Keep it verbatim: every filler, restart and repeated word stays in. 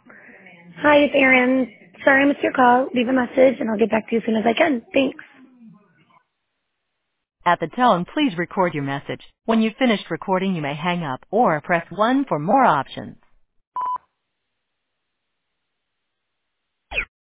Hi, it's Erin. Sorry I missed your call. Leave a message and I'll get back to you as soon as I can. Thanks. At the tone, please record your message. When you've finished recording, you may hang up or press one for more options.